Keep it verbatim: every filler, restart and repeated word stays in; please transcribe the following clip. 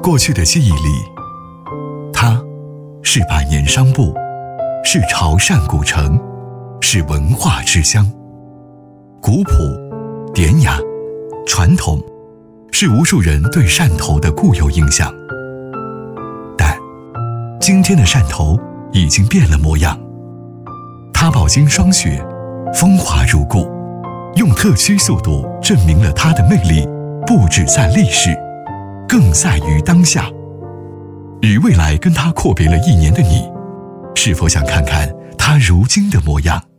过去的记忆里，它是百年商埠，是潮汕古城，是文化之乡。古朴、典雅、传统，是无数人对汕头的固有印象。但今天的汕头已经变了模样，它饱经霜雪，风华如故，用特区速度证明了它的魅力不只在历史，更在于当下。与未来跟它阔别了一年的你，是否想看看它如今的模样？